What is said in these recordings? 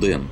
Дэн.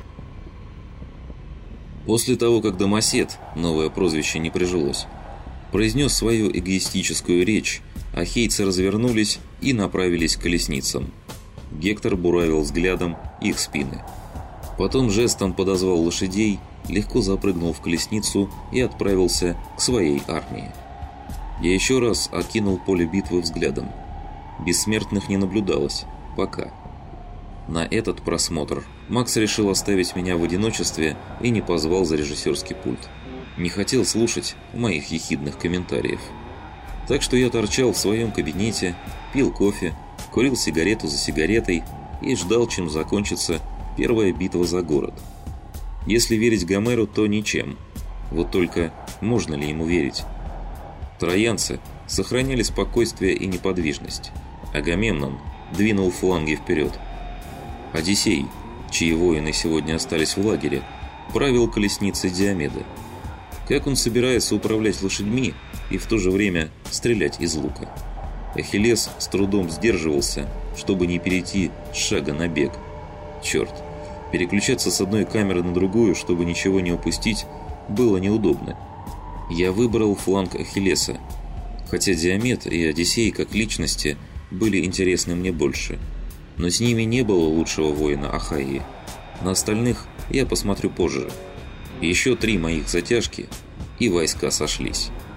После того, как Домосед, новое прозвище не прижилось, произнес свою эгоистическую речь, ахейцы развернулись и направились к колесницам. Гектор буравил взглядом их спины. Потом жестом подозвал лошадей, легко запрыгнул в колесницу и отправился к своей армии. Я еще раз окинул поле битвы взглядом. Бессмертных не наблюдалось. Пока. На этот просмотр Макс решил оставить меня в одиночестве и не позвал за режиссерский пульт. Не хотел слушать моих ехидных комментариев. Так что я торчал в своем кабинете, пил кофе, курил сигарету за сигаретой и ждал, чем закончится первая битва за город. Если верить Гомеру, то ничем. Вот только можно ли ему верить? Троянцы сохраняли спокойствие и неподвижность. Агамемнон двинул фланги вперед. Одиссей, чьи воины сегодня остались в лагере, правил колесницей Диомеда. Как он собирается управлять лошадьми и в то же время стрелять из лука? Ахиллес с трудом сдерживался, чтобы не перейти с шага на бег. Черт, переключаться с одной камеры на другую, чтобы ничего не упустить, было неудобно. Я выбрал фланг Ахиллеса, хотя Диомед и Одиссей как личности были интересны мне больше. Но с ними не было лучшего воина Ахайи. На остальных я посмотрю позже. Еще 3 моих затяжки, и войска сошлись.